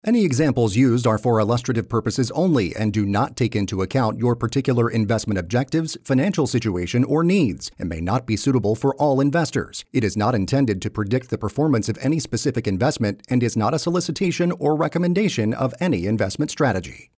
Any examples used are for illustrative purposes only and do not take into account your particular investment objectives, financial situation, or needs, and may not be suitable for all investors. It is not intended to predict the performance of any specific investment and is not a solicitation or recommendation of any investment strategy.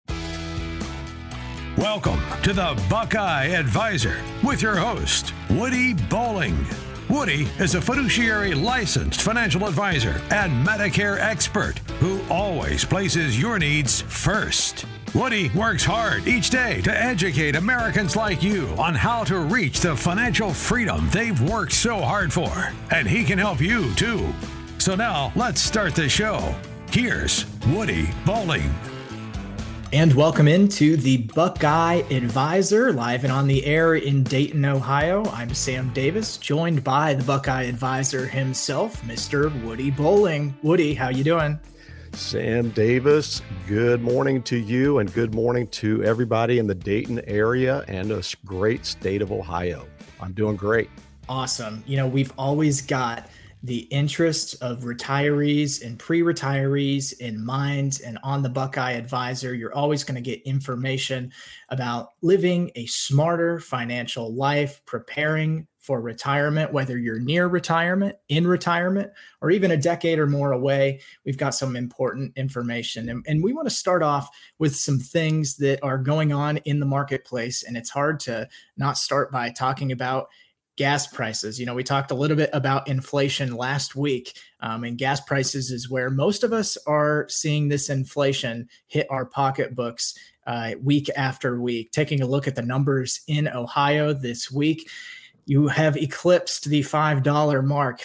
Welcome to the Buckeye Advisor with your host, Woody Bowling. Woody is a fiduciary licensed financial advisor and Medicare expert who always places your needs first. Woody works hard each day to educate Americans like you on how to reach the financial freedom they've worked so hard for. And he can help you too. So now let's start the show. Here's Woody Bowling. And welcome into the Buckeye Advisor, live and on the air in Dayton, Ohio. I'm Sam Davis, joined by the Buckeye Advisor himself, Mr. Woody Bowling. Woody, how you doing? Sam Davis, good morning to you and good morning to everybody in the Dayton area and this great state of Ohio. I'm doing great. Awesome. You know, we've always got the interests of retirees and pre-retirees in mind, and on the Buckeye Advisor, you're always going to get information about living a smarter financial life, preparing for retirement, whether you're near retirement, in retirement, or even a decade or more away. We've got some important information. And we want to start off with some things that are going on in the marketplace. And it's hard to not start by talking about gas prices. You know, we talked a little bit about inflation last week, and gas prices is where most of us are seeing this inflation hit our pocketbooks week after week. Taking a look at the numbers in Ohio this week, you have eclipsed the $5 mark,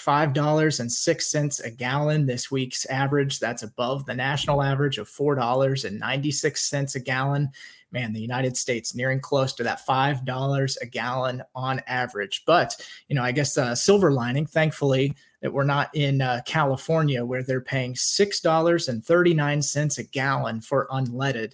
$5.06 a gallon this week's average. That's above the national average of $4.96 a gallon. Man, the United States nearing close to that $5 a gallon on average. But, you know, I guess silver lining, thankfully, that we're not in California where they're paying $6.39 a gallon for unleaded,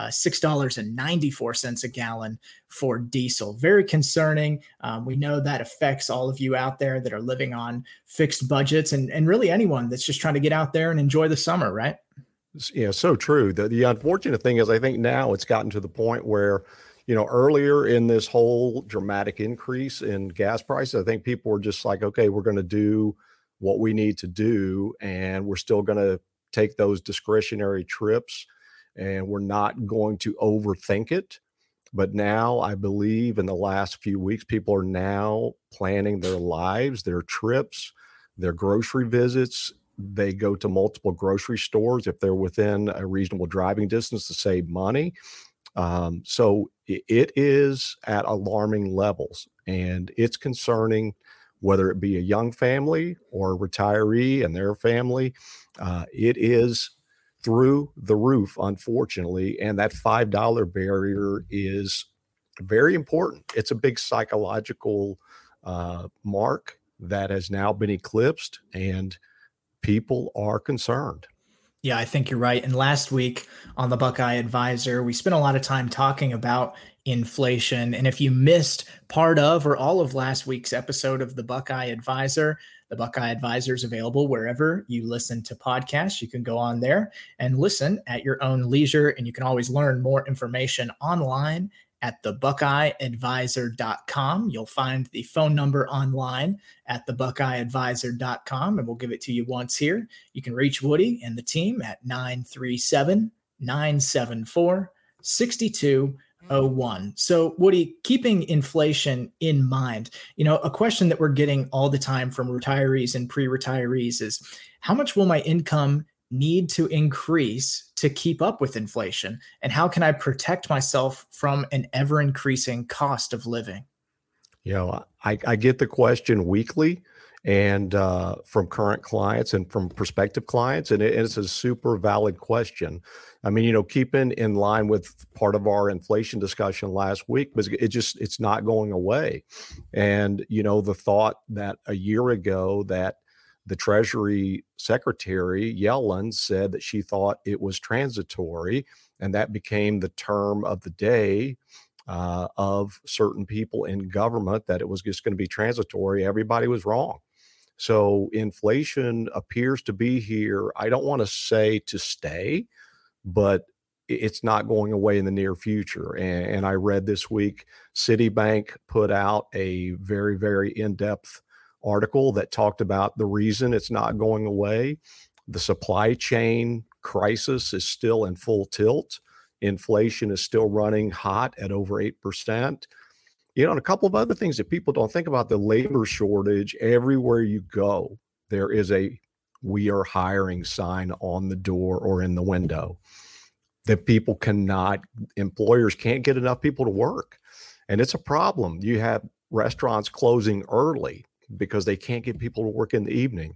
$6.94 a gallon for diesel. Very concerning. We know that affects all of you out there that are living on fixed budgets and really anyone that's just trying to get out there and enjoy the summer, right? Yeah, so true. The unfortunate thing is I think now it's gotten to the point where, you know, earlier in this whole dramatic increase in gas prices, I think people were just like, okay, we're going to do what we need to do, and we're still going to take those discretionary trips, and we're not going to overthink it. But now I believe in the last few weeks, people are now planning their lives, their trips, their grocery visits. They go to multiple grocery stores if they're within a reasonable driving distance to save money. So it is at alarming levels, and it's concerning whether it be a young family or a retiree and their family. It is through the roof, unfortunately, and that $5 barrier is very important. It's a big psychological mark that has now been eclipsed, and people are concerned. Yeah, I think you're right. And last week on the Buckeye Advisor, we spent a lot of time talking about inflation. And if you missed part of or all of last week's episode of the Buckeye Advisor is available wherever you listen to podcasts. You can go on there and listen at your own leisure. And you can always learn more information online at thebuckeyeadvisor.com. You'll find the phone number online at thebuckeyeadvisor.com, and we'll give it to you once here. You can reach Woody and the team at 937-974-6201. So Woody, keeping inflation in mind, you know, a question that we're getting all the time from retirees and pre-retirees is, how much will my income need to increase to keep up with inflation? And how can I protect myself from an ever increasing cost of living? You know, I get the question weekly, and from current clients and from prospective clients, and it's a super valid question. I mean, you know, keeping in line with part of our inflation discussion last week, was it's not going away. And, you know, the thought that a year ago that the Treasury Secretary Yellen said that she thought it was transitory, and that became the term of the day of certain people in government, that it was just going to be transitory. Everybody was wrong. So inflation appears to be here. I don't want to say to stay, but it's not going away in the near future. And I read this week, Citibank put out a very, very in-depth article that talked about the reason it's not going away. The supply chain crisis is still in full tilt. Inflation is still running hot at over 8%. And a couple of other things that people don't think about, the labor shortage. Everywhere you go, there is a "we are hiring" sign on the door or in the window. That employers can't get enough people to work. And it's a problem. You have restaurants closing early because they can't get people to work in the evening.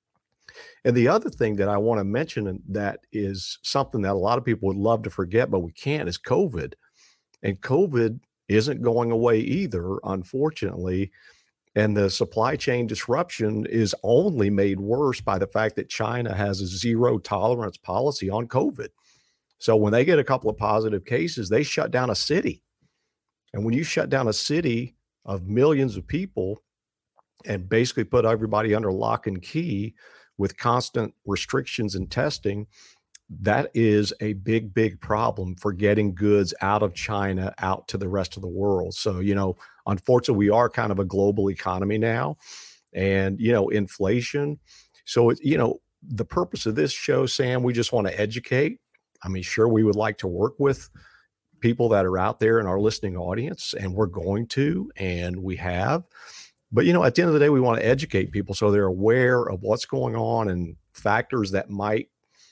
And the other thing that I want to mention, and that is something that a lot of people would love to forget, but we can't, is COVID. And COVID isn't going away either, unfortunately. And the supply chain disruption is only made worse by the fact that China has a zero tolerance policy on COVID. So when they get a couple of positive cases, they shut down a city. And when you shut down a city of millions of people and basically put everybody under lock and key with constant restrictions and testing, that is a big, big problem for getting goods out of China out to the rest of the world. So, unfortunately, we are kind of a global economy now, and, inflation. So, the purpose of this show, Sam, we just want to educate. I mean, sure, we would like to work with people that are out there in our listening audience, and we're going to, and we have. But, at the end of the day, we want to educate people so they're aware of what's going on and factors that might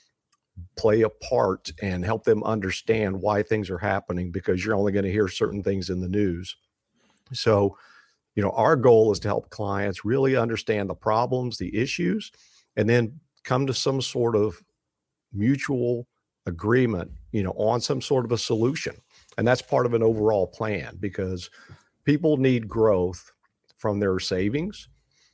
play a part and help them understand why things are happening, because you're only going to hear certain things in the news. So, our goal is to help clients really understand the problems, the issues, and then come to some sort of mutual agreement, on some sort of a solution. And that's part of an overall plan, because people need growth from their savings,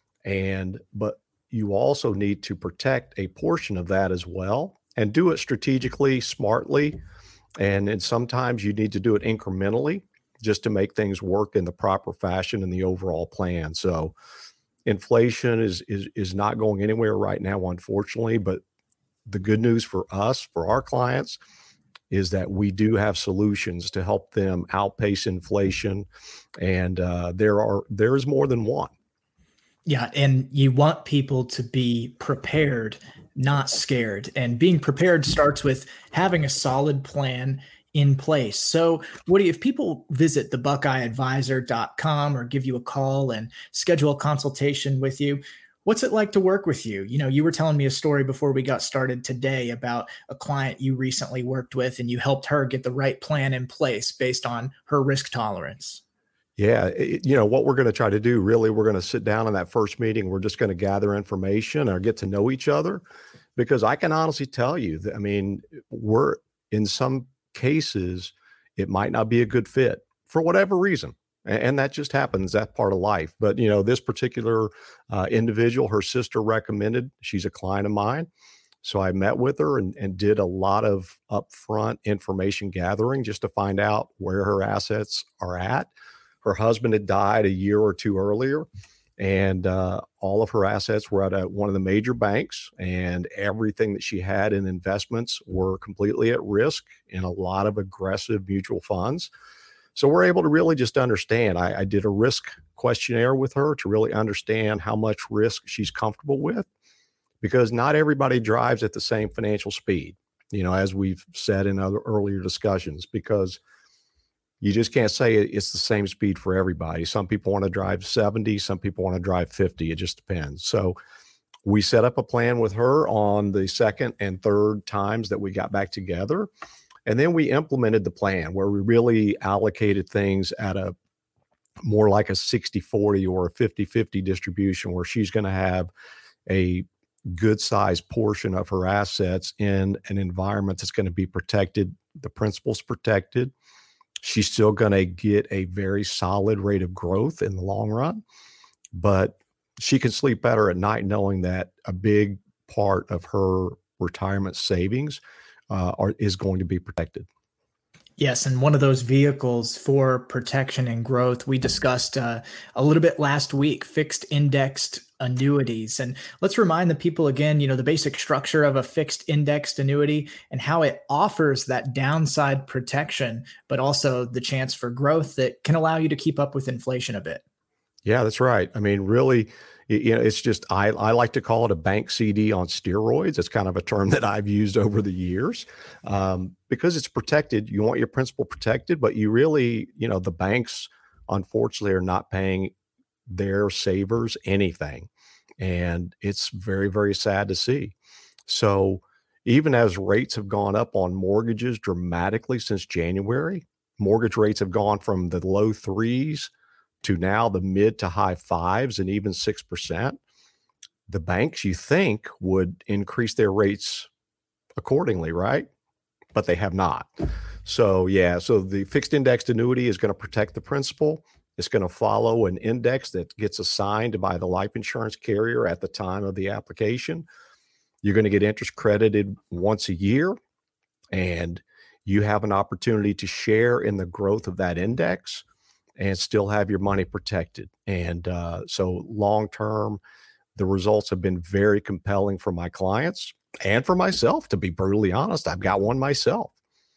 but you also need to protect a portion of that as well, and do it strategically, smartly. And sometimes you need to do it incrementally just to make things work in the proper fashion in the overall plan. So inflation is not going anywhere right now, unfortunately, but the good news for us, for our clients, is that we do have solutions to help them outpace inflation. And there is more than one. Yeah. And you want people to be prepared, not scared. And being prepared starts with having a solid plan in place. So Woody, if people visit thebuckeyeadvisor.com or give you a call and schedule a consultation with you, what's it like to work with you? You were telling me a story before we got started today about a client you recently worked with, and you helped her get the right plan in place based on her risk tolerance. Yeah. What we're going to try to do, really, we're going to sit down in that first meeting. We're just going to gather information or get to know each other, because I can honestly tell you that, we're in some cases, it might not be a good fit for whatever reason. And that just happens. That's part of life. But, this particular individual, her sister recommended, she's a client of mine. So I met with her and did a lot of upfront information gathering just to find out where her assets are at. Her husband had died a year or two earlier, and all of her assets were at one of the major banks, and everything that she had in investments were completely at risk in a lot of aggressive mutual funds. So we're able to really just understand. I did a risk questionnaire with her to really understand how much risk she's comfortable with, because not everybody drives at the same financial speed, as we've said in other earlier discussions, because you just can't say it's the same speed for everybody. Some people want to drive 70, some people want to drive 50. It just depends. So we set up a plan with her on the second and third times that we got back together. And then we implemented the plan where we really allocated things at a more like a 60-40 or a 50-50 distribution, where she's going to have a good sized portion of her assets in an environment that's going to be protected. The principal's protected. She's still going to get a very solid rate of growth in the long run, but she can sleep better at night knowing that a big part of her retirement savings is going to be protected. Yes, and one of those vehicles for protection and growth, we discussed a little bit last week, fixed indexed annuities. And let's remind the people again, the basic structure of a fixed indexed annuity and how it offers that downside protection, but also the chance for growth that can allow you to keep up with inflation a bit. Yeah, that's right. I mean, really, it's just, I like to call it a bank CD on steroids. It's kind of a term that I've used over the years because it's protected. You want your principal protected, but you really, the banks, unfortunately, are not paying their savers anything. And it's very, very sad to see. So even as rates have gone up on mortgages dramatically since January, mortgage rates have gone from the low threes to now the mid to high fives and even 6%. The banks, you think, would increase their rates accordingly, right? But they have not. So the fixed indexed annuity is going to protect the principal. It's going to follow an index that gets assigned by the life insurance carrier at the time of the application. You're going to get interest credited once a year, and you have an opportunity to share in the growth of that index and still have your money protected. And so long term, the results have been very compelling for my clients and for myself, to be brutally honest. I've got one myself.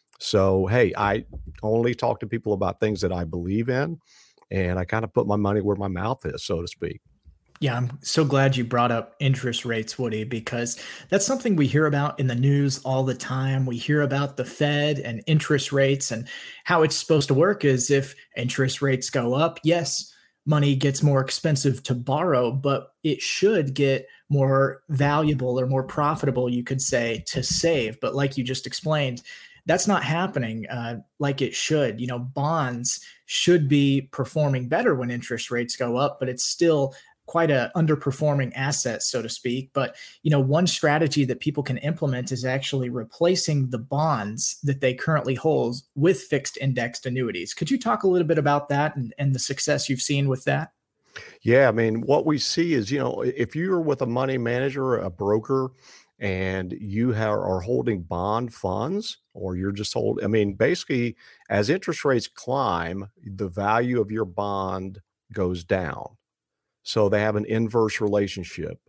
So, hey, I only talk to people about things that I believe in, and I kind of put my money where my mouth is, so to speak. Yeah, I'm so glad you brought up interest rates, Woody, because that's something we hear about in the news all the time. We hear about the Fed and interest rates, and how it's supposed to work is if interest rates go up, yes, money gets more expensive to borrow, but it should get more valuable or more profitable, you could say, to save. But like you just explained, that's not happening like it should. Bonds should be performing better when interest rates go up, but it's still quite a underperforming asset, so to speak. But, one strategy that people can implement is actually replacing the bonds that they currently hold with fixed indexed annuities. Could you talk a little bit about that and the success you've seen with that? Yeah, I mean, what we see is, if you're with a money manager, a broker, and you are holding bond funds, or you're just basically, as interest rates climb, the value of your bond goes down. So they have an inverse relationship.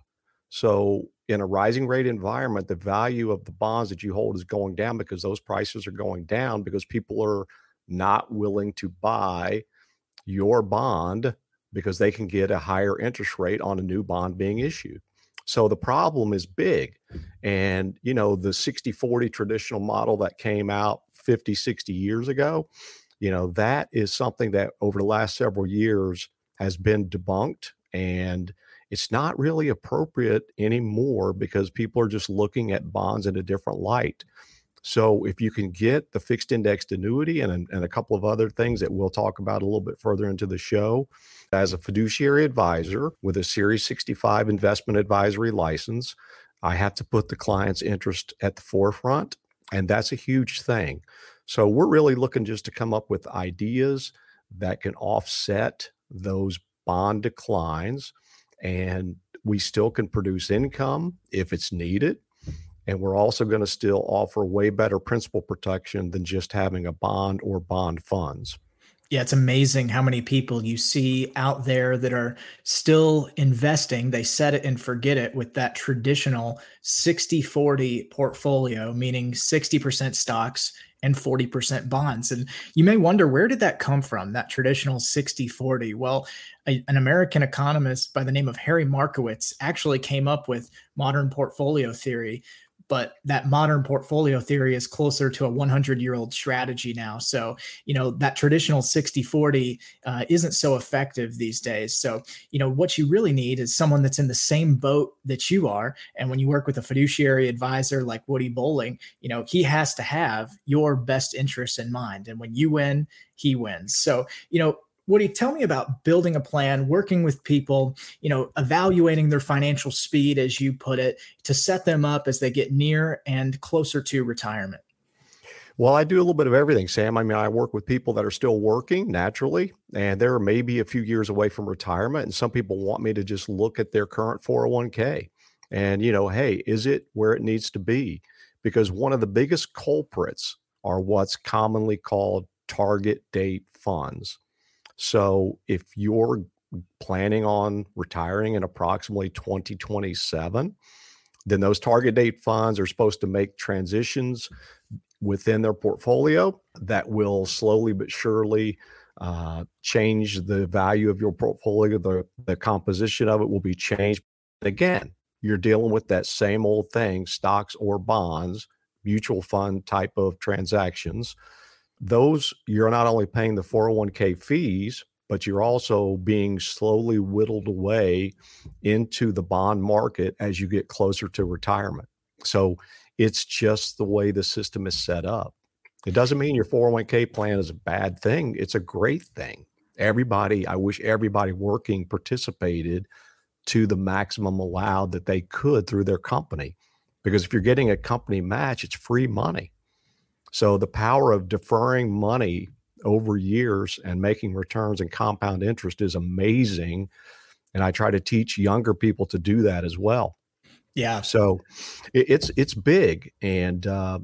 So in a rising rate environment, the value of the bonds that you hold is going down because those prices are going down because people are not willing to buy your bond because they can get a higher interest rate on a new bond being issued. So the problem is big. And, the 60-40 traditional model that came out 50, 60 years ago, that is something that over the last several years has been debunked. And it's not really appropriate anymore because people are just looking at bonds in a different light. So if you can get the fixed indexed annuity and a couple of other things that we'll talk about a little bit further into the show, as a fiduciary advisor with a Series 65 investment advisory license, I have to put the client's interest at the forefront, and that's a huge thing. So we're really looking just to come up with ideas that can offset those bond declines, and we still can produce income if it's needed. And we're also going to still offer way better principal protection than just having a bond or bond funds. Yeah, it's amazing how many people you see out there that are still investing. They set it and forget it with that traditional 60-40 portfolio, meaning 60% stocks and 40% bonds. And you may wonder, where did that come from, that traditional 60-40? Well, an American economist by the name of Harry Markowitz actually came up with modern portfolio theory. But that modern portfolio theory is closer to a 100-year-old strategy now. So, that traditional 60-40 isn't so effective these days. So, what you really need is someone that's in the same boat that you are. And when you work with a fiduciary advisor like Woody Bowling, he has to have your best interests in mind. And when you win, he wins. So, Woody, tell me about building a plan, working with people, evaluating their financial speed, as you put it, to set them up as they get near and closer to retirement. Well, I do a little bit of everything, Sam. I mean, I work with people that are still working naturally, and they're maybe a few years away from retirement. And some people want me to just look at their current 401k and, hey, is it where it needs to be? Because one of the biggest culprits are what's commonly called target date funds. So if you're planning on retiring in approximately 2027, then those target date funds are supposed to make transitions within their portfolio that will slowly but surely change the value of your portfolio. The composition of it will be changed. Again, you're dealing with that same old thing, stocks or bonds, mutual fund type of transactions. Those, you're not only paying the 401k fees, but you're also being slowly whittled away into the bond market as you get closer to retirement. So it's just the way the system is set up. It doesn't mean your 401k plan is a bad thing. It's a great thing. I wish everybody working participated to the maximum allowed that they could through their company. Because if you're getting a company match, it's free money. So the power of deferring money over years and making returns and compound interest is amazing. And I try to teach younger people to do that as well. Yeah. So it's big. And,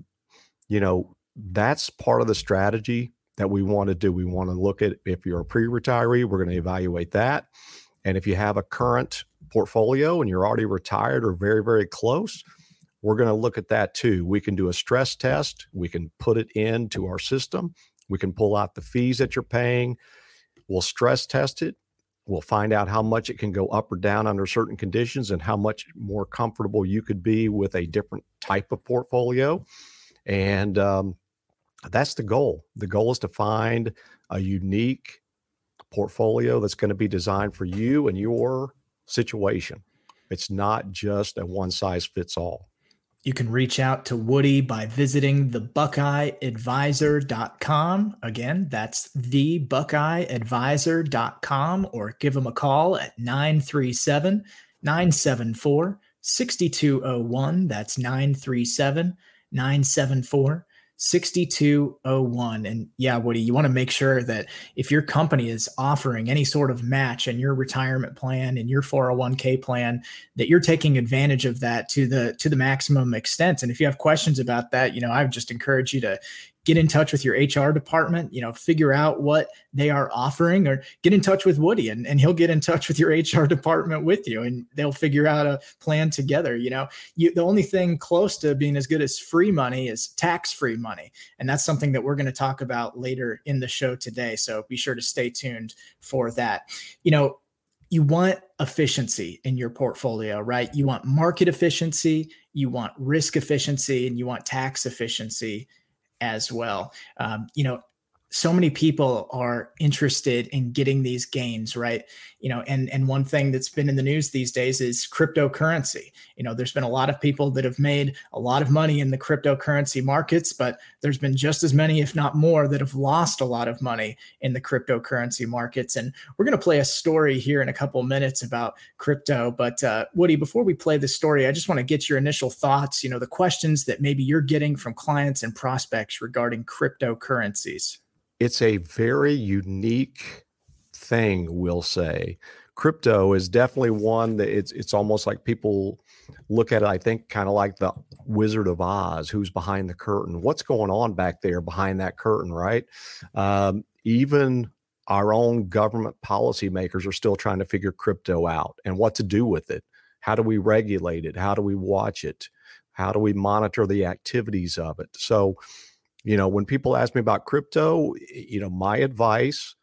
that's part of the strategy that we want to do. We want to look at, if you're a pre-retiree, we're going to evaluate that. And if you have a current portfolio and you're already retired or very, very close, we're going to look at that too. We can do a stress test. We can put it into our system. We can pull out the fees that you're paying. We'll stress test it. We'll find out how much it can go up or down under certain conditions and how much more comfortable you could be with a different type of portfolio. And that's the goal. The goal is to find a unique portfolio that's going to be designed for you and your situation. It's not just a one size fits all. You can reach out to Woody by visiting thebuckeyeadvisor.com. Again, that's thebuckeyeadvisor.com, or give them a call at 937-974-6201. That's 937-974-6201. And yeah, Woody, you want to make sure that if your company is offering any sort of match in your retirement plan, in your 401k plan, that you're taking advantage of that to the maximum extent. And if you have questions about that, I would just encourage you to get in touch with your HR department, figure out what they are offering, or get in touch with Woody and he'll get in touch with your HR department with you, and they'll figure out a plan together. The only thing close to being as good as free money is tax-free money. And that's something that we're going to talk about later in the show today. So be sure to stay tuned for that. You want efficiency in your portfolio, right? You want market efficiency, you want risk efficiency, and you want tax efficiency as well. So many people are interested in getting these gains, right? And one thing that's been in the news these days is cryptocurrency. There's been a lot of people that have made a lot of money in the cryptocurrency markets, but there's been just as many, if not more, that have lost a lot of money in the cryptocurrency markets. And we're going to play a story here in a couple of minutes about crypto. But Woody, before we play the story, I just want to get your initial thoughts, the questions that maybe you're getting from clients and prospects regarding cryptocurrencies. It's a very unique thing, we'll say. Crypto is definitely one that it's almost like people look at it, I think, kind of like the Wizard of Oz, who's behind the curtain. What's going on back there behind that curtain, right? Even our own government policymakers are still trying to figure crypto out and what to do with it. How do we regulate it? How do we watch it? How do we monitor the activities of it? So, when people ask me about crypto, my advice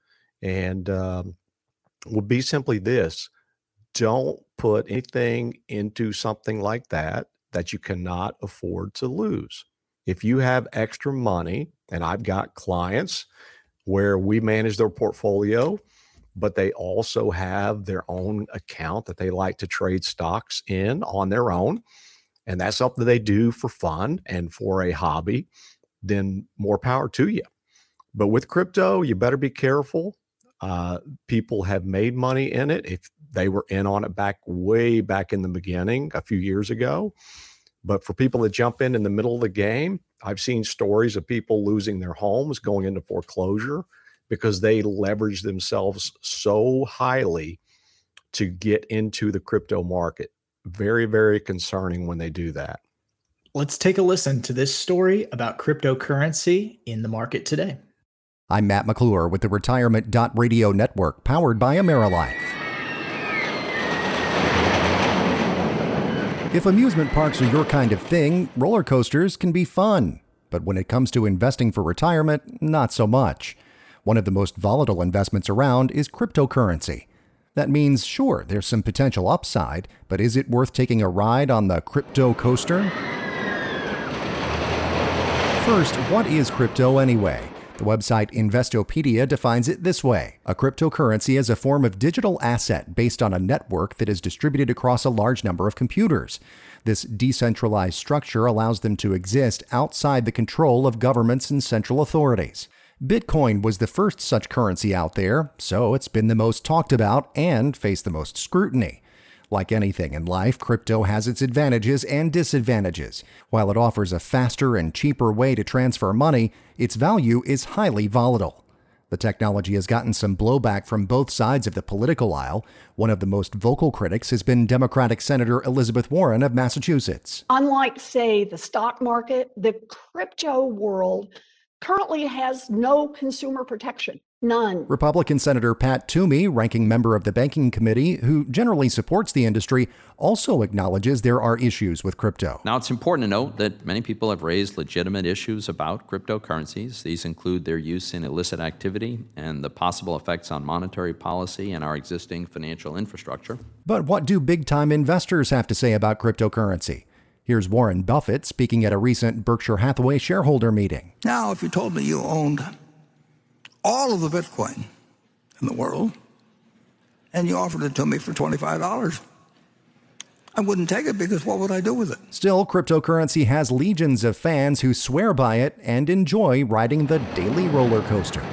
would be simply this: don't put anything into something like that you cannot afford to lose. If you have extra money, and I've got clients where we manage their portfolio, but they also have their own account that they like to trade stocks in on their own, and that's something they do for fun and for a hobby, then more power to you. But with crypto, you better be careful. People have made money in it if they were in on it way back in the beginning a few years ago. But for people that jump in the middle of the game, I've seen stories of people losing their homes, going into foreclosure because they leverage themselves so highly to get into the crypto market. Very, very concerning when they do that. Let's take a listen to this story about cryptocurrency in the market today. I'm Matt McClure with the Retirement.Radio Network, powered by AmeriLife. If amusement parks are your kind of thing, roller coasters can be fun. But when it comes to investing for retirement, not so much. One of the most volatile investments around is cryptocurrency. That means, sure, there's some potential upside, but is it worth taking a ride on the crypto coaster? First, what is crypto anyway? The website Investopedia defines it this way. A cryptocurrency is a form of digital asset based on a network that is distributed across a large number of computers. This decentralized structure allows them to exist outside the control of governments and central authorities. Bitcoin was the first such currency out there, so it's been the most talked about and faced the most scrutiny. Like anything in life, crypto has its advantages and disadvantages. While it offers a faster and cheaper way to transfer money, its value is highly volatile. The technology has gotten some blowback from both sides of the political aisle. One of the most vocal critics has been Democratic Senator Elizabeth Warren of Massachusetts. Unlike, say, the stock market, the crypto world currently has no consumer protection. None. Republican Senator Pat Toomey, ranking member of the Banking Committee, who generally supports the industry, also acknowledges there are issues with crypto. Now, it's important to note that many people have raised legitimate issues about cryptocurrencies. These include their use in illicit activity and the possible effects on monetary policy and our existing financial infrastructure. But what do big-time investors have to say about cryptocurrency? Here's Warren Buffett speaking at a recent Berkshire Hathaway shareholder meeting. Now, if you told me you owned all of the Bitcoin in the world and you offered it to me for $25, I wouldn't take it, because what would I do with it? Still, cryptocurrency has legions of fans who swear by it and enjoy riding the daily roller coaster.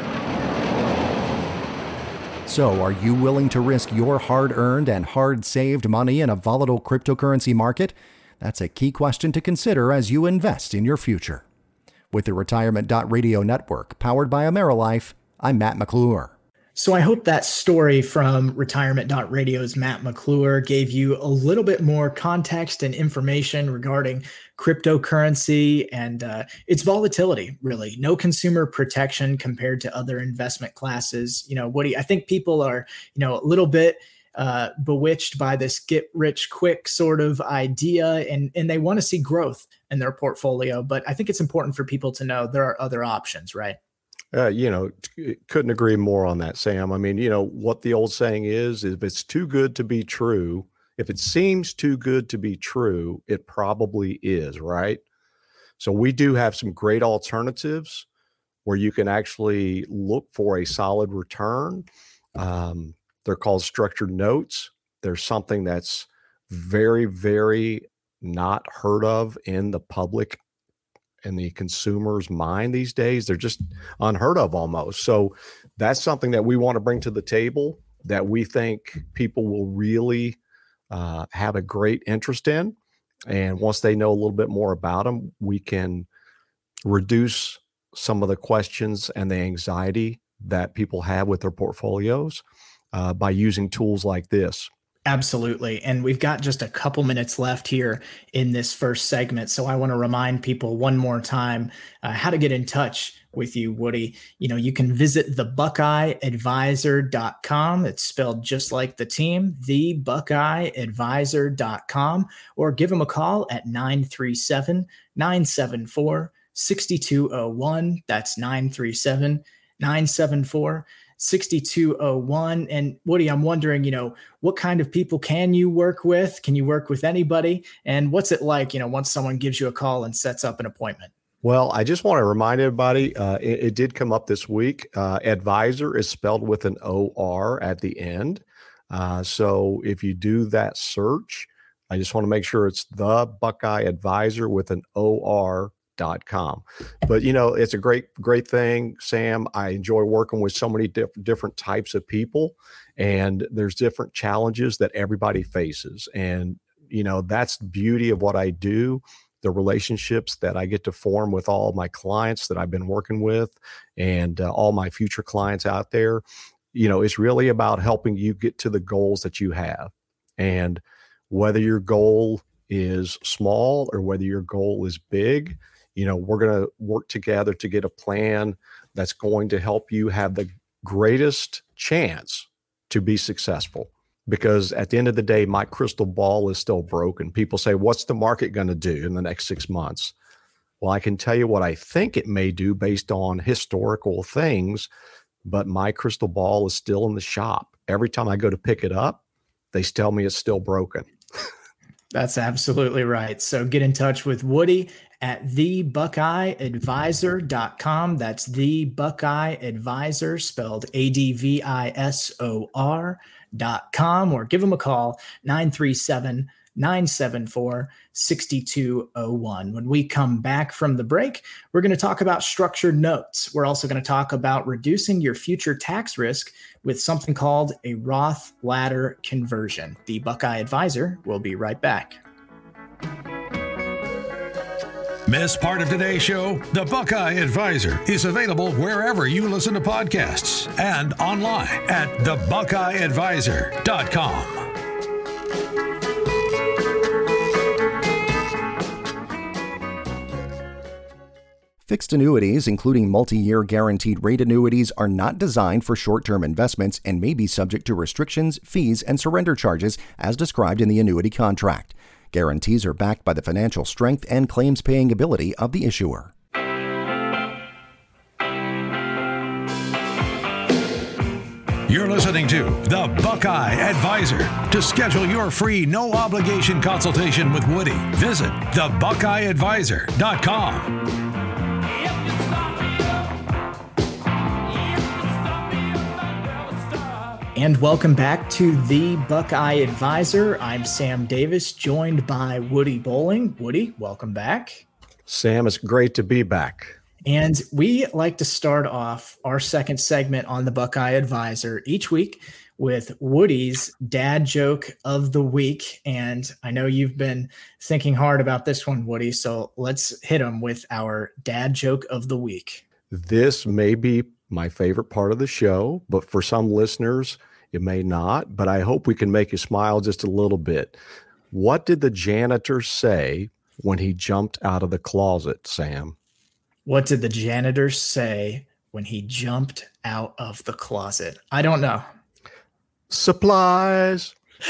So, are you willing to risk your hard-earned and hard-saved money in a volatile cryptocurrency market? That's a key question to consider as you invest in your future. With the Retirement.Radio Network, powered by AmeriLife, I'm Matt McClure. So I hope that story from Retirement.Radio's Matt McClure gave you a little bit more context and information regarding cryptocurrency and its volatility, really. No consumer protection compared to other investment classes. Woody, I think people are, a little bit bewitched by this get rich quick sort of idea, and they want to see growth in their portfolio. But I think it's important for people to know there are other options, right? Couldn't agree more on that, Sam. I mean, what the old saying is if it's too good to be true, if it seems too good to be true, it probably is, right? So we do have some great alternatives where you can actually look for a solid return. They're called structured notes. There's something that's very, very not heard of in the public and the consumer's mind these days. They're just unheard of almost. So that's something that we want to bring to the table that we think people will really have a great interest in. And once they know a little bit more about them, we can reduce some of the questions and the anxiety that people have with their portfolios by using tools like this. Absolutely. And we've got just a couple minutes left here in this first segment. So I want to remind people one more time how to get in touch with you, Woody. You can visit thebuckeyeadvisor.com. It's spelled just like the team, thebuckeyeadvisor.com, or give them a call at 937-974-6201. That's 937-974-6201. And Woody, I'm wondering, what kind of people can you work with? Can you work with anybody? And what's it like, once someone gives you a call and sets up an appointment? Well, I just want to remind everybody, it did come up this week. Advisor is spelled with an O-R at the end. So if you do that search, I just want to make sure it's the Buckeye Advisor with an O-R.com. But it's a great thing, Sam. I enjoy working with so many different types of people, and there's different challenges that everybody faces. And that's the beauty of what I do, the relationships that I get to form with all of my clients that I've been working with, and all my future clients out there. It's really about helping you get to the goals that you have. And whether your goal is small or whether your goal is big, we're going to work together to get a plan that's going to help you have the greatest chance to be successful. Because at the end of the day, my crystal ball is still broken. People say, what's the market going to do in the next 6 months? Well, I can tell you what I think it may do based on historical things, but my crystal ball is still in the shop. Every time I go to pick it up, they tell me it's still broken. That's absolutely right. So get in touch with Woody at thebuckeyeadvisor.com. That's the Buckeye Advisor, spelled ADVISOR.com, or give them a call, 937-974-6201. When we come back from the break, we're going to talk about structured notes. We're also going to talk about reducing your future tax risk with something called a Roth ladder conversion. The Buckeye Advisor will be right back. Miss part of today's show? The Buckeye Advisor is available wherever you listen to podcasts and online at thebuckeyeadvisor.com. Fixed annuities, including multi-year guaranteed rate annuities, are not designed for short-term investments and may be subject to restrictions, fees, and surrender charges as described in the annuity contract. Guarantees are backed by the financial strength and claims-paying ability of the issuer. You're listening to The Buckeye Advisor. To schedule your free, no-obligation consultation with Woody, visit thebuckeyeadvisor.com. And welcome back to the Buckeye Advisor. I'm Sam Davis, joined by Woody Bowling. Woody, welcome back. Sam, it's great to be back. And we like to start off our second segment on the Buckeye Advisor each week with Woody's dad joke of the week. And I know you've been thinking hard about this one, Woody, so let's hit him with our dad joke of the week. This may be my favorite part of the show, but for some listeners, it may not, but I hope we can make you smile just a little bit. What did the janitor say when he jumped out of the closet, Sam? What did the janitor say when he jumped out of the closet? I don't know. Supplies.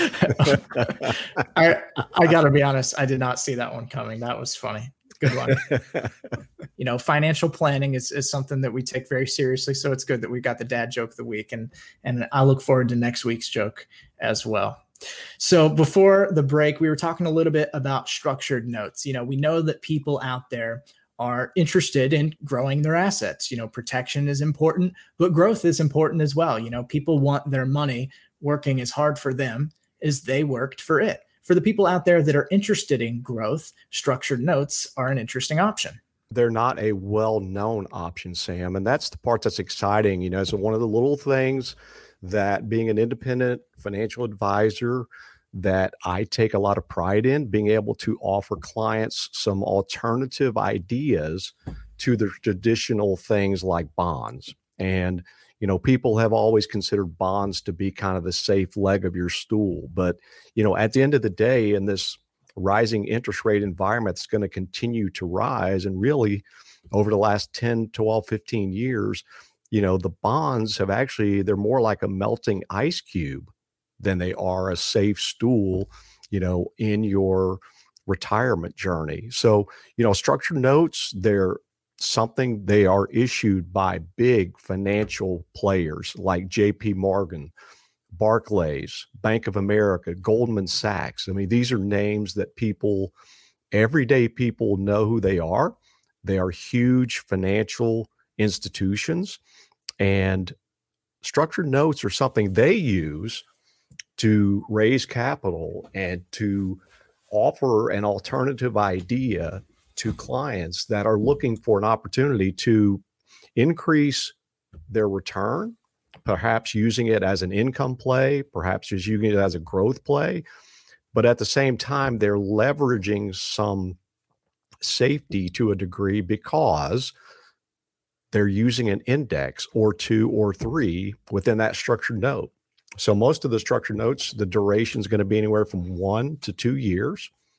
I got to be honest, I did not see that one coming. That was funny. Good one. Financial planning is something that we take very seriously. So it's good that we got the dad joke of the week. And I look forward to next week's joke as well. So before the break, we were talking a little bit about structured notes. We know that people out there are interested in growing their assets. Protection is important, but growth is important as well. People want their money working as hard for them as they worked for it. For the people out there that are interested in growth, structured notes are an interesting option. They're not a well-known option, Sam. And that's the part that's exciting. So one of the little things that being an independent financial advisor that I take a lot of pride in, being able to offer clients some alternative ideas to the traditional things like bonds. And people have always considered bonds to be kind of the safe leg of your stool. But, at the end of the day, in this rising interest rate environment, it's going to continue to rise. And really, over the last 10, 12, 15 years, the bonds have they're more like a melting ice cube than they are a safe stool, in your retirement journey. So, structured notes, they are issued by big financial players like JP Morgan, Barclays, Bank of America, Goldman Sachs. I mean, these are names that everyday people know who they are. They are huge financial institutions, and structured notes are something they use to raise capital and to offer an alternative idea to clients that are looking for an opportunity to increase their return, perhaps using it as an income play, perhaps just using it as a growth play. But at the same time, they're leveraging some safety to a degree because they're using an index or two or three within that structured note. So most of the structured notes, the duration is going to be anywhere from 1 to 2 years.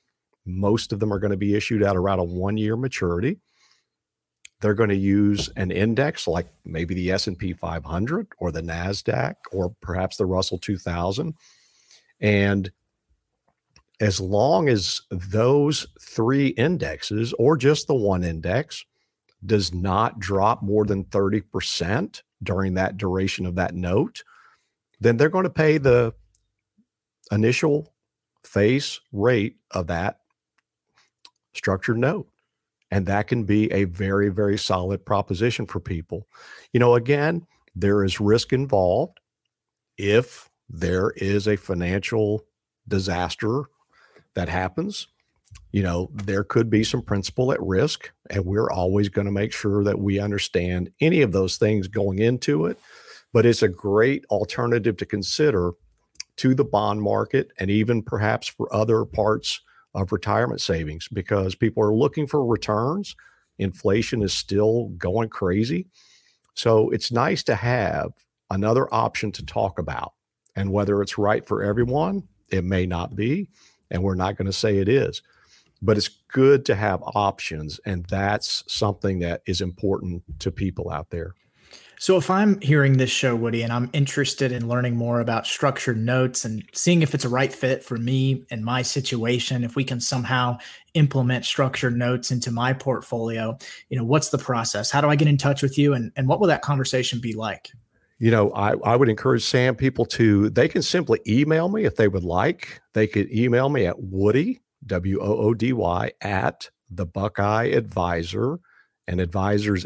Most of them are going to be issued at around a 1-year maturity. They're going to use an index like maybe the S&P 500 or the NASDAQ or perhaps the Russell 2000. And as long as those 3 indexes or just the one index does not drop more than 30% during that duration of that note, then they're going to pay the initial face rate of that structured note. And that can be a very, very solid proposition for people. Again, there is risk involved. If there is a financial disaster that happens, there could be some principal at risk, and we're always going to make sure that we understand any of those things going into it. But it's a great alternative to consider to the bond market and even perhaps for other parts of retirement savings, because people are looking for returns. Inflation is still going crazy. So it's nice to have another option to talk about. And whether it's right for everyone, it may not be, and we're not going to say it is. But it's good to have options, and that's something that is important to people out there. So if I'm hearing this show, Woody, and I'm interested in learning more about structured notes and seeing if it's a right fit for me and my situation, if we can somehow implement structured notes into my portfolio, what's the process? How do I get in touch with you? And what will that conversation be like? I would encourage people they can simply email me if they would like. They could email me at Woody, WOODY, at the Buckeye Advisor, and advisors,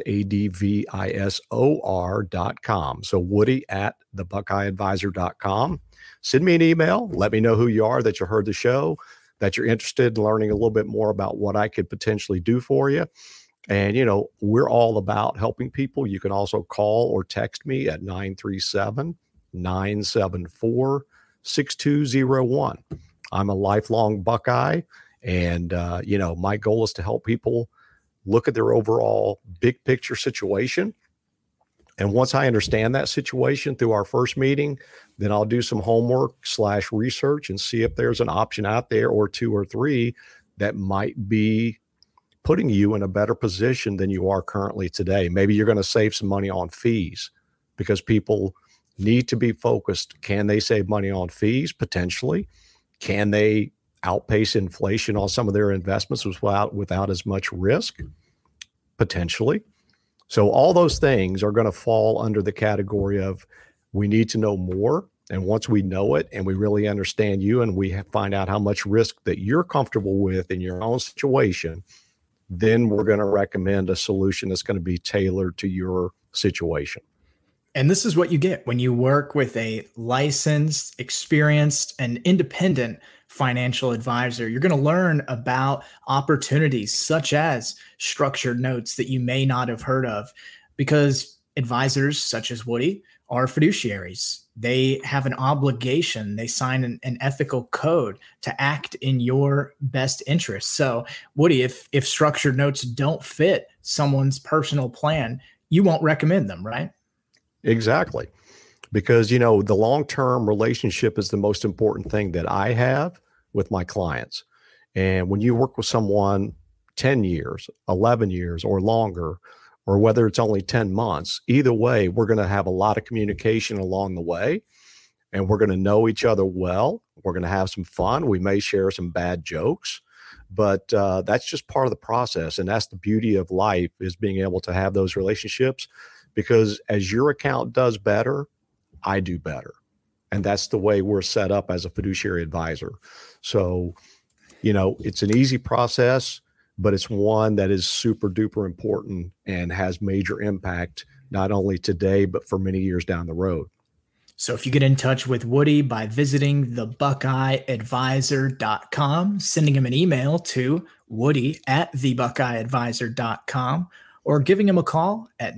ADVISOR.com. So Woody at the BuckeyeAdvisor.com. Send me an email. Let me know who you are, that you heard the show, that you're interested in learning a little bit more about what I could potentially do for you. And, we're all about helping people. You can also call or text me at 937-974-6201. I'm a lifelong Buckeye, and, my goal is to help people look at their overall big picture situation. And once I understand that situation through our first meeting, then I'll do some homework / research and see if there's an option out there or 2 or 3 that might be putting you in a better position than you are currently today. Maybe you're going to save some money on fees, because people need to be focused. Can they save money on fees? Potentially. Can they outpace inflation on some of their investments without as much risk? Potentially. So all those things are going to fall under the category of we need to know more. And once we know it and we really understand you and we find out how much risk that you're comfortable with in your own situation, then we're going to recommend a solution that's going to be tailored to your situation. And this is what you get when you work with a licensed, experienced, and independent financial advisor. You're going to learn about opportunities such as structured notes that you may not have heard of, because advisors such as Woody are fiduciaries. They have an obligation. They sign an ethical code to act in your best interest. So, Woody, if structured notes don't fit someone's personal plan, you won't recommend them, right? Exactly. Because, the long-term relationship is the most important thing that I have with my clients. And when you work with someone 10 years, 11 years or longer, or whether it's only 10 months, either way, we're going to have a lot of communication along the way, and we're going to know each other well. We're going to have some fun. We may share some bad jokes, but that's just part of the process. And that's the beauty of life, is being able to have those relationships, because as your account does better, I do better. And that's the way we're set up as a fiduciary advisor. So, it's an easy process, but it's one that is super duper important and has major impact, not only today, but for many years down the road. So if you get in touch with Woody by visiting thebuckeyeadvisor.com, sending him an email to woody@thebuckeyeadvisor.com, or giving him a call at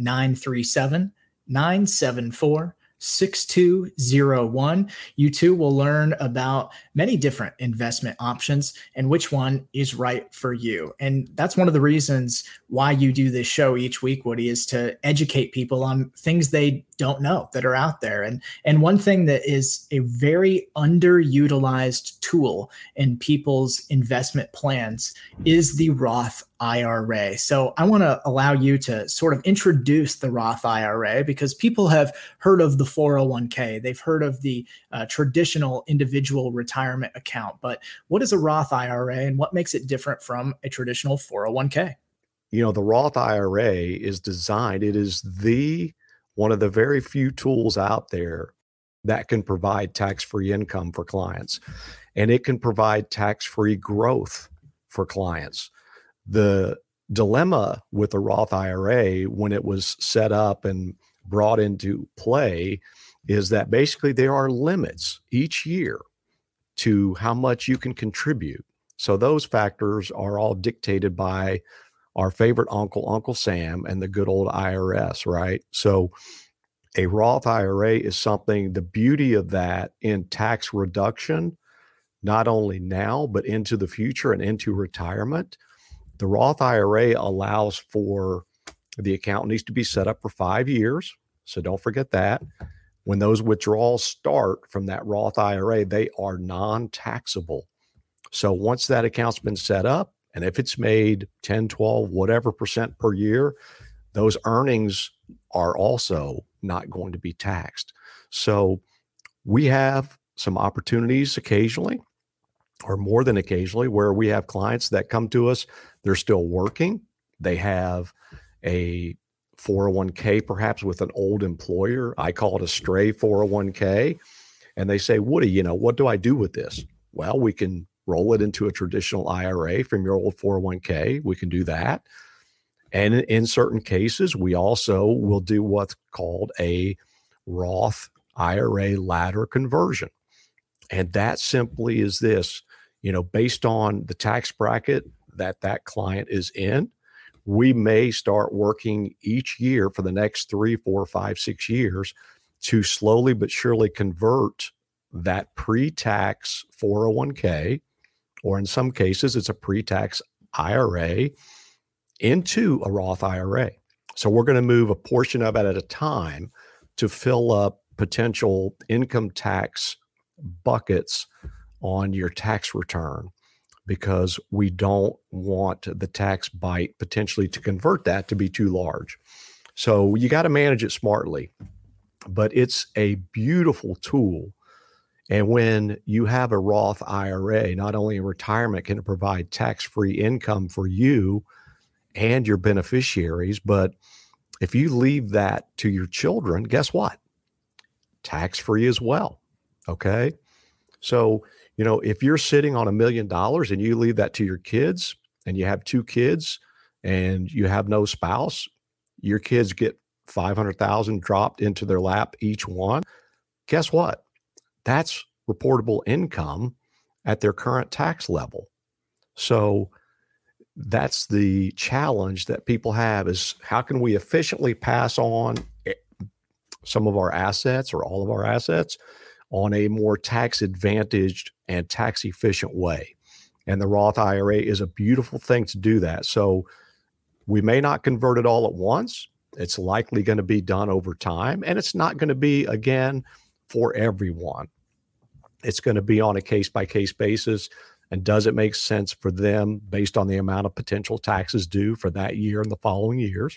937-974-6201. You too will learn about many different investment options and which one is right for you. And that's one of the reasons why you do this show each week, Woody, is to educate people on things they don't know that are out there. And one thing that is a very underutilized tool in people's investment plans is the Roth IRA. So I want to allow you to sort of introduce the Roth IRA, because people have heard of the 401k. They've heard of the traditional individual retirement account. But what is a Roth IRA and what makes it different from a traditional 401k? The Roth IRA is designed, it is one of the very few tools out there that can provide tax-free income for clients, and it can provide tax-free growth for clients. The dilemma with the Roth IRA when it was set up and brought into play is that basically there are limits each year to how much you can contribute. So those factors are all dictated by our favorite Uncle Sam, and the good old IRS, right? So a Roth IRA is something, the beauty of that in tax reduction, not only now, but into the future and into retirement. The Roth IRA allows for the account needs to be set up for 5 years. So don't forget that. When those withdrawals start from that Roth IRA, they are non-taxable. So once that account's been set up, and if it's made 10, 12, whatever percent per year, those earnings are also not going to be taxed. So we have some opportunities occasionally, or more than occasionally, where we have clients that come to us, they're still working. They have a 401k, perhaps with an old employer. I call it a stray 401k. And they say, Woody, what do I do with this? Well, we can roll it into a traditional IRA from your old 401k. We can do that. And in certain cases, we also will do what's called a Roth IRA ladder conversion. And that simply is this, based on the tax bracket that client is in, we may start working each year for the next 3, 4, 5, 6 years to slowly but surely convert that pre-tax 401k, or in some cases, it's a pre-tax IRA, into a Roth IRA. So we're going to move a portion of it at a time to fill up potential income tax buckets on your tax return, because we don't want the tax bite potentially to convert that to be too large. So you got to manage it smartly, but it's a beautiful tool. And when you have a Roth IRA, not only in retirement can it provide tax-free income for you and your beneficiaries, but if you leave that to your children, guess what? Tax-free as well. Okay. So, if you're sitting on $1 million and you leave that to your kids, and you have 2 kids and you have no spouse, your kids get $500,000 dropped into their lap each one. Guess what? That's reportable income at their current tax level. So that's the challenge that people have, is how can we efficiently pass on some of our assets or all of our assets on a more tax advantaged and tax efficient way. And the Roth IRA is a beautiful thing to do that. So we may not convert it all at once. It's likely going to be done over time, and it's not going to be, again, for everyone. It's going to be on a case-by-case basis. And does it make sense for them based on the amount of potential taxes due for that year and the following years?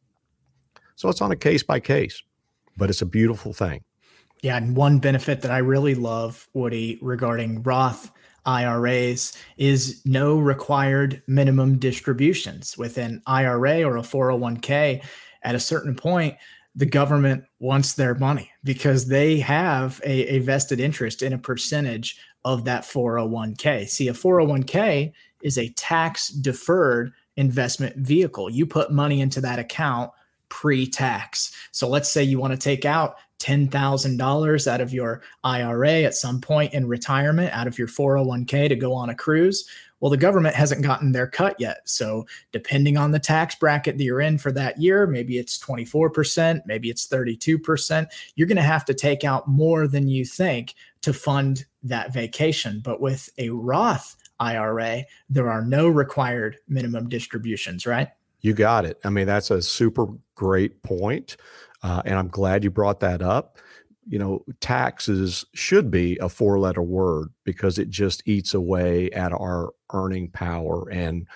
So it's on a case-by-case, but it's a beautiful thing. Yeah, and one benefit that I really love, Woody, regarding Roth IRAs is no required minimum distributions. With an IRA or a 401k, at a certain point, the government wants their money because they have a vested interest in a percentage of that 401k. See, a 401k is a tax-deferred investment vehicle. You put money into that account pre-tax. So let's say you want to take out $10,000 out of your IRA at some point in retirement, out of your 401k to go on a cruise. Well, the government hasn't gotten their cut yet. So depending on the tax bracket that you're in for that year, maybe it's 24%, maybe it's 32%. You're going to have to take out more than you think to fund that vacation. But with a Roth IRA, there are no required minimum distributions, right? You got it. I mean, that's a super great point. And I'm glad you brought that up. Taxes should be a 4-letter word because it just eats away at our earning power and,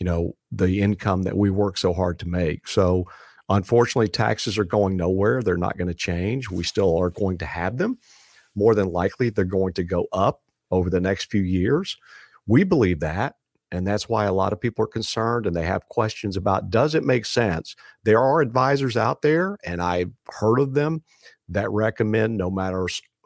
the income that we work so hard to make. So unfortunately, taxes are going nowhere. They're not going to change. We still are going to have them. More than likely, they're going to go up over the next few years. We believe that. And that's why a lot of people are concerned and they have questions about, does it make sense? There are advisors out there, and I've heard of them, that recommend no matter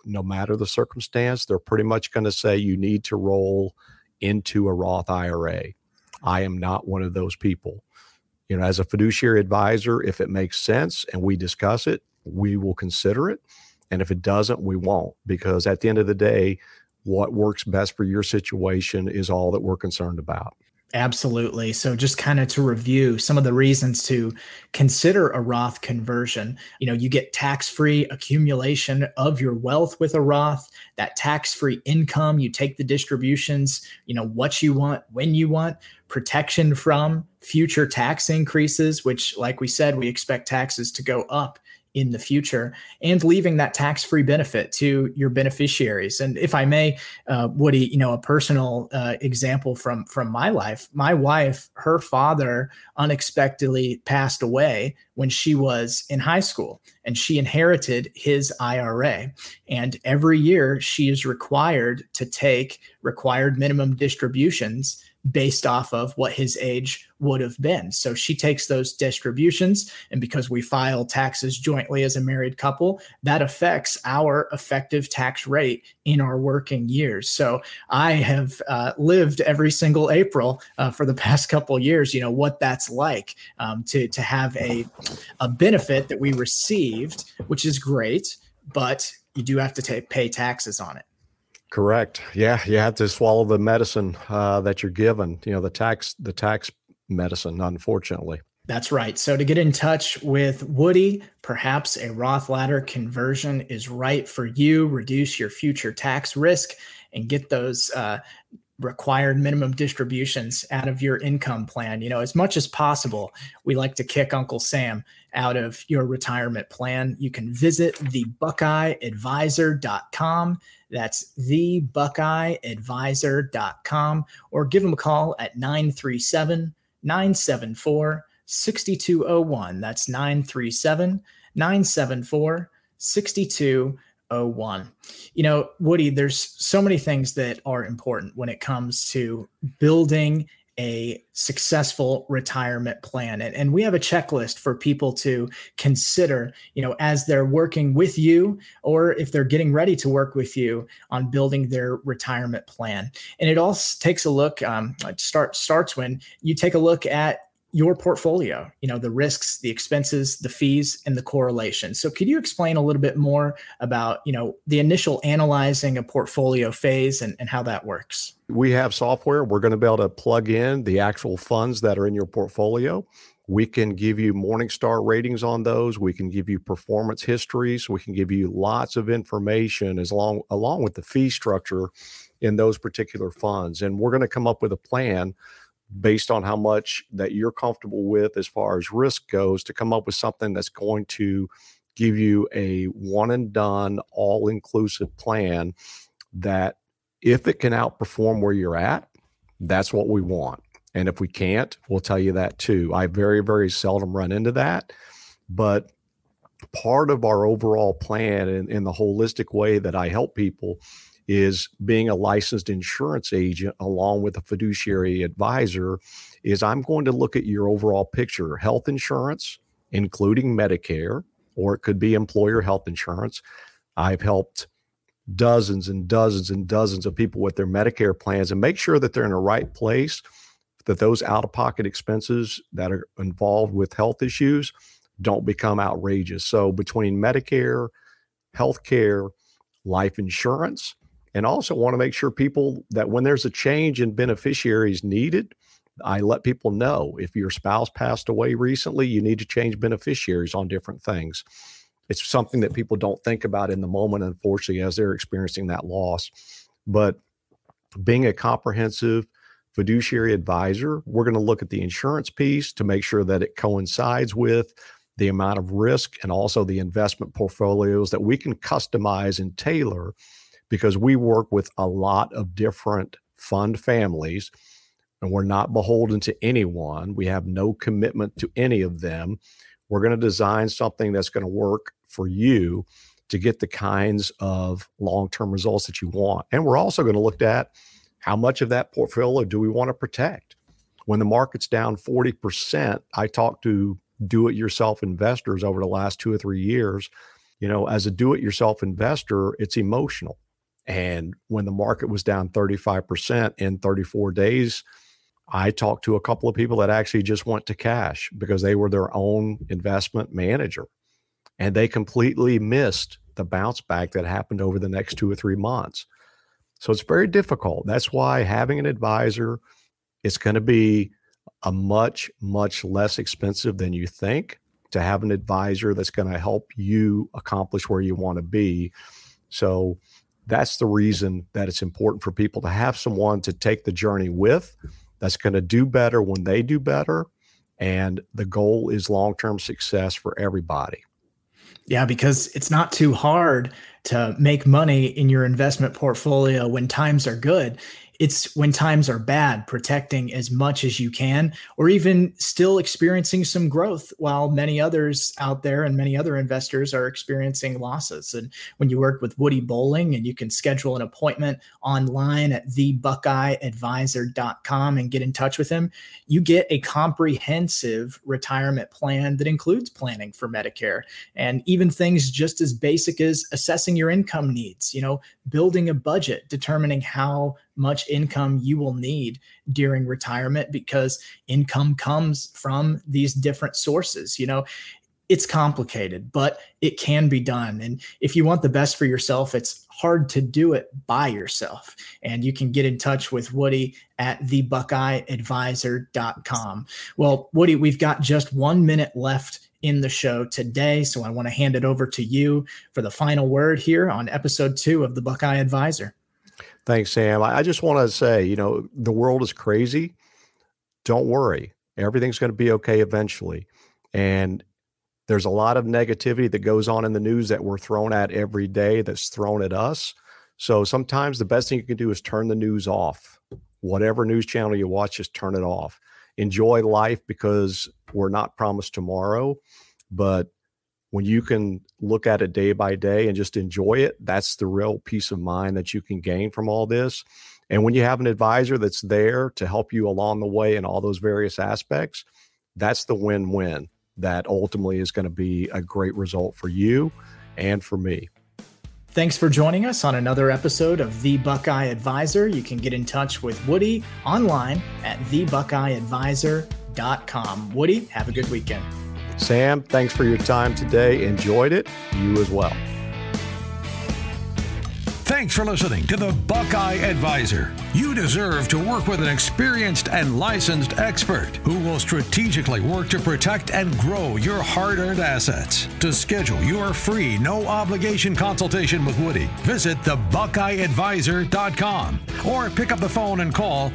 the circumstance, they're pretty much going to say you need to roll into a Roth IRA. I am not one of those people. As a fiduciary advisor, if it makes sense and we discuss it, we will consider it. And if it doesn't, we won't, because at the end of the day, what works best for your situation is all that we're concerned about. Absolutely. So just kind of to review some of the reasons to consider a Roth conversion, you get tax-free accumulation of your wealth with a Roth, that tax-free income, you take the distributions, what you want, when you want, protection from future tax increases, which, like we said, we expect taxes to go up in the future, and leaving that tax-free benefit to your beneficiaries. And if I may, Woody, a personal example from my life, my wife, her father unexpectedly passed away when she was in high school, and she inherited his IRA. And every year she is required to take required minimum distributions based off of what his age would have been. So she takes those distributions, and because we file taxes jointly as a married couple, that affects our effective tax rate in our working years. So I have lived every single April for the past couple of years, what that's like to have a benefit that we received, which is great, but you do have to pay taxes on it. Correct. Yeah, you have to swallow the medicine that you're given. The tax medicine, unfortunately. That's right. So to get in touch with Woody, perhaps a Roth ladder conversion is right for you. Reduce your future tax risk and get those required minimum distributions out of your income plan. As much as possible, we like to kick Uncle Sam out of your retirement plan. You can visit thebuckeyeadvisor.com. That's thebuckeyeadvisor.com, or give them a call at 937-974-6201. That's 937-974-6201. Woody, there's so many things that are important when it comes to building a successful retirement plan. And we have a checklist for people to consider, as they're working with you, or if they're getting ready to work with you on building their retirement plan. And it all takes a look, starts when you take a look at your portfolio, the risks, the expenses, the fees, and the correlation. So could you explain a little bit more about, the initial analyzing a portfolio phase and how that works? We have software. We're going to be able to plug in the actual funds that are in your portfolio. We can give you Morningstar ratings on those. We can give you performance histories. We can give you lots of information along with the fee structure in those particular funds. And we're going to come up with a plan based on how much that you're comfortable with as far as risk goes, to come up with something that's going to give you a one and done, all-inclusive plan that, if it can outperform where you're at, that's what we want. And if we can't, we'll tell you that too. I very, very seldom run into that, but part of our overall plan in the holistic way that I help people is being a licensed insurance agent along with a fiduciary advisor. Is I'm going to look at your overall picture, health insurance, including Medicare, or it could be employer health insurance. I've helped dozens and dozens and dozens of people with their Medicare plans, and make sure that they're in the right place, that those out-of-pocket expenses that are involved with health issues don't become outrageous. So between Medicare, healthcare, life insurance, and also want to make sure people that when there's a change in beneficiaries needed, I let people know if your spouse passed away recently, you need to change beneficiaries on different things. It's something that people don't think about in the moment, unfortunately, as they're experiencing that loss. But being a comprehensive fiduciary advisor, we're going to look at the insurance piece to make sure that it coincides with the amount of risk and also the investment portfolios that we can customize and tailor, because we work with a lot of different fund families and we're not beholden to anyone. We have no commitment to any of them. We're going to design something that's going to work for you to get the kinds of long-term results that you want. And we're also going to look at how much of that portfolio do we want to protect. When the market's down 40%, I talked to do-it-yourself investors over the last 2 or 3 years. You know, as a do-it-yourself investor, it's emotional. And when the market was down 35% in 34 days, I talked to a couple of people that actually just went to cash because they were their own investment manager. And they completely missed the bounce back that happened over the next 2 or 3 months. So it's very difficult. That's why having an advisor, it's going to be a much, much less expensive than you think to have an advisor that's going to help you accomplish where you want to be. So that's the reason that it's important for people to have someone to take the journey with that's going to do better when they do better. And the goal is long-term success for everybody. Yeah, because it's not too hard to make money in your investment portfolio when times are good. It's when times are bad, protecting as much as you can, or even still experiencing some growth while many others out there and many other investors are experiencing losses. And when you work with Woody Bowling, and you can schedule an appointment online at thebuckeyeadvisor.com and get in touch with him, you get a comprehensive retirement plan that includes planning for Medicare and even things just as basic as assessing your income needs, you know, building a budget, determining how much income you will need during retirement, because income comes from these different sources. You know, it's complicated, but it can be done. And if you want the best for yourself, it's hard to do it by yourself. And you can get in touch with Woody at thebuckeyeadvisor.com. Well, Woody, we've got just 1 minute left in the show today, so I want to hand it over to you for the final word here on episode 2 of the Buckeye Advisor. Thanks, Sam. I just want to say, you know, the world is crazy. Don't worry. Everything's going to be okay eventually. And there's a lot of negativity that goes on in the news that we're thrown at every day that's thrown at us. So sometimes the best thing you can do is turn the news off. Whatever news channel you watch, just turn it off. Enjoy life, because we're not promised tomorrow. But when you can look at it day by day and just enjoy it, that's the real peace of mind that you can gain from all this. And when you have an advisor that's there to help you along the way in all those various aspects, that's the win-win that ultimately is going to be a great result for you and for me. Thanks for joining us on another episode of The Buckeye Advisor. You can get in touch with Woody online at thebuckeyeadvisor.com. Woody, have a good weekend. Sam, thanks for your time today. Enjoyed it. You as well. Thanks for listening to the Buckeye Advisor. You deserve to work with an experienced and licensed expert who will strategically work to protect and grow your hard-earned assets. To schedule your free, no-obligation consultation with Woody, visit thebuckeyeadvisor.com or pick up the phone and call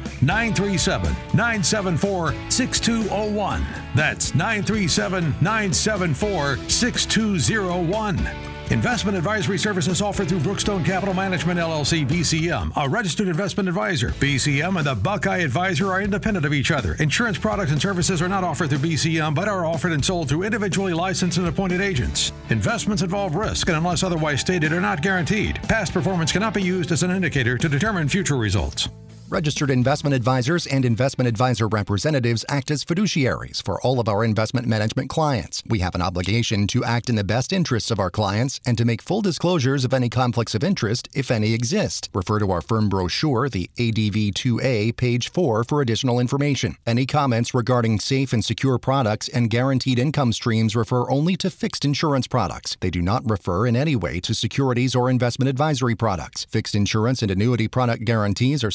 937-974-6201. That's 937-974-6201. Investment advisory services offered through Brookstone Capital Management, LLC, BCM, a registered investment advisor. BCM and the Buckeye Advisor are independent of each other. Insurance products and services are not offered through BCM, but are offered and sold through individually licensed and appointed agents. Investments involve risk and, unless otherwise stated, are not guaranteed. Past performance cannot be used as an indicator to determine future results. Registered investment advisors and investment advisor representatives act as fiduciaries for all of our investment management clients. We have an obligation to act in the best interests of our clients and to make full disclosures of any conflicts of interest, if any exist. Refer to our firm brochure, the ADV2A, page 4, for additional information. Any comments regarding safe and secure products and guaranteed income streams refer only to fixed insurance products. They do not refer in any way to securities or investment advisory products. Fixed insurance and annuity product guarantees are subject to the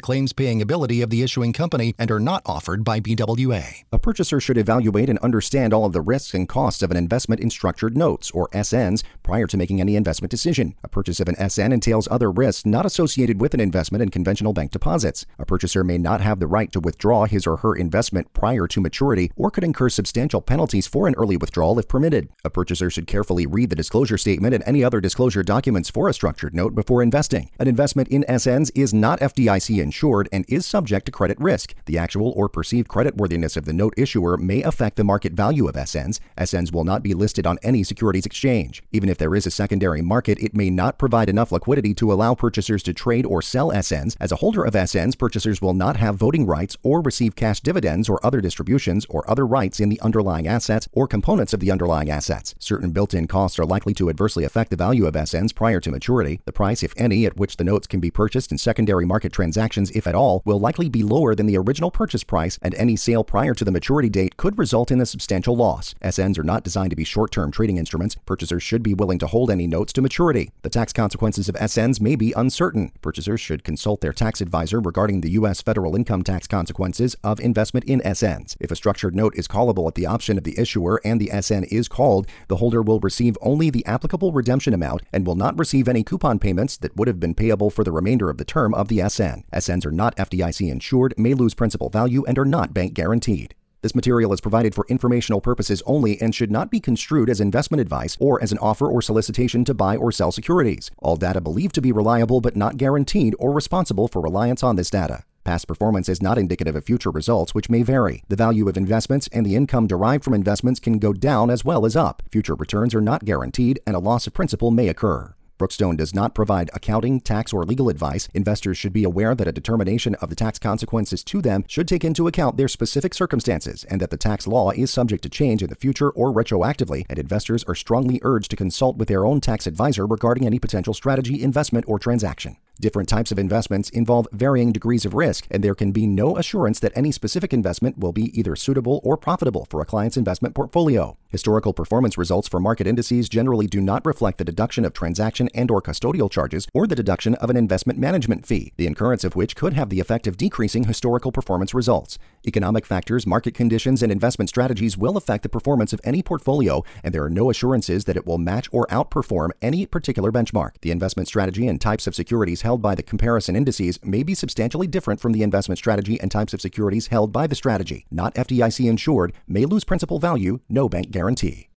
the claims-paying ability of the issuing company and are not offered by BWA. A purchaser should evaluate and understand all of the risks and costs of an investment in structured notes, or SNs, prior to making any investment decision. A purchase of an SN entails other risks not associated with an investment in conventional bank deposits. A purchaser may not have the right to withdraw his or her investment prior to maturity or could incur substantial penalties for an early withdrawal if permitted. A purchaser should carefully read the disclosure statement and any other disclosure documents for a structured note before investing. An investment in SNs is not FDIC insured and is subject to credit risk. The actual or perceived creditworthiness of the note issuer may affect the market value of SNs. SNs will not be listed on any securities exchange. Even if there is a secondary market, it may not provide enough liquidity to allow purchasers to trade or sell SNs. As a holder of SNs, purchasers will not have voting rights or receive cash dividends or other distributions or other rights in the underlying assets or components of the underlying assets. Certain built-in costs are likely to adversely affect the value of SNs prior to maturity. The price, if any, at which the notes can be purchased in secondary market transactions, if at all, will likely be lower than the original purchase price, and any sale prior to the maturity date could result in a substantial loss. SNs are not designed to be short-term trading instruments. Purchasers should be willing to hold any notes to maturity. The tax consequences of SNs may be uncertain. Purchasers should consult their tax advisor regarding the U.S. federal income tax consequences of investment in SNs. If a structured note is callable at the option of the issuer and the SN is called, the holder will receive only the applicable redemption amount and will not receive any coupon payments that would have been payable for the remainder of the term of the SN. SNs are not FDIC insured, may lose principal value, and are not bank guaranteed. This material is provided for informational purposes only and should not be construed as investment advice or as an offer or solicitation to buy or sell securities. All data believed to be reliable but not guaranteed or responsible for reliance on this data. Past performance is not indicative of future results, which may vary. The value of investments and the income derived from investments can go down as well as up. Future returns are not guaranteed, and a loss of principal may occur. Brookstone does not provide accounting, tax, or legal advice. Investors should be aware that a determination of the tax consequences to them should take into account their specific circumstances and that the tax law is subject to change in the future or retroactively, and investors are strongly urged to consult with their own tax advisor regarding any potential strategy, investment, or transaction. Different types of investments involve varying degrees of risk, and there can be no assurance that any specific investment will be either suitable or profitable for a client's investment portfolio. Historical performance results for market indices generally do not reflect the deduction of transaction and/or custodial charges or the deduction of an investment management fee, the incurrence of which could have the effect of decreasing historical performance results. Economic factors, market conditions, and investment strategies will affect the performance of any portfolio, and there are no assurances that it will match or outperform any particular benchmark. The investment strategy and types of securities held by the comparison indices may be substantially different from the investment strategy and types of securities held by the strategy. Not FDIC insured, may lose principal value, no bank guarantee.